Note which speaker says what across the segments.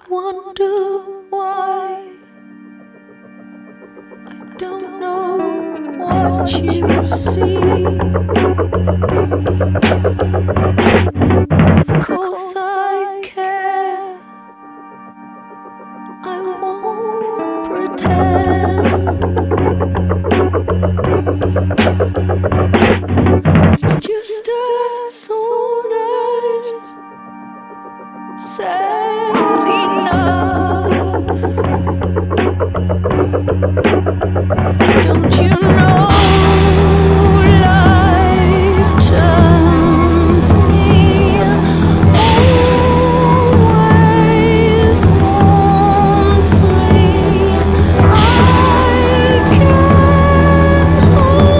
Speaker 1: wonder why. I don't know what you see. Of course I care. I won't pretend. It's just a thought I'd said enough. Don't you know life turns me always wants me. I can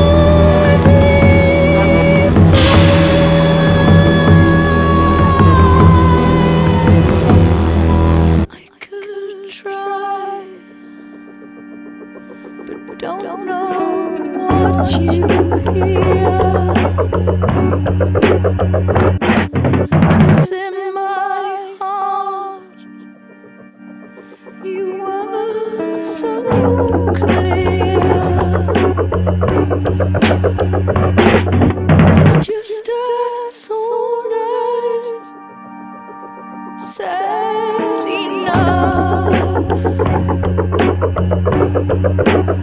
Speaker 1: hardly. I could try, but don't know what you hear. 'Cause in my heart you were so clear. It's just a thought I'd said enough.